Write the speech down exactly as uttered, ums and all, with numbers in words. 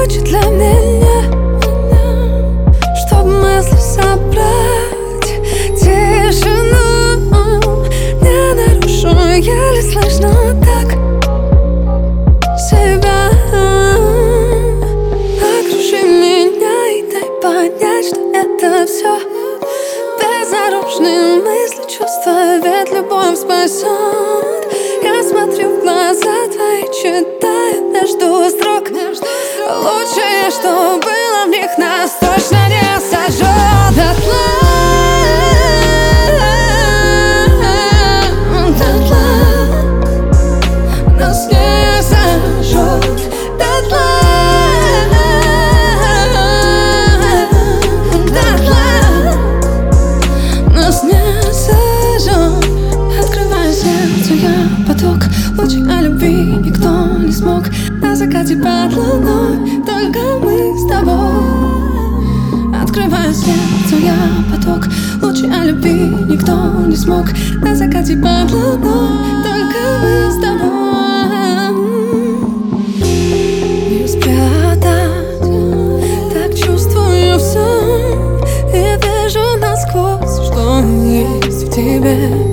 ночи для меня, чтоб мысли собрать тишину. Не нарушу, еле слышно так себя. Окружи меня и дай понять, что это все безоружные мысли, чувства, ведь любовь спасет. Я смотрю в глаза твои, читаю между строк. Лучшее, что было в них, нас точно не сожжет дотла. Дотла. Нас не сожжет дотла. Дотла. Нас не сожжет. Открываю сердце я поток лучей о любви, никто не смог. На закате под луной только мы с тобой. Открываю сердце я поток лучей о любви, никто не смог. На закате под луной только мы с тобой. Не спрятать, так чувствую все и вижу насквозь, что есть в тебе.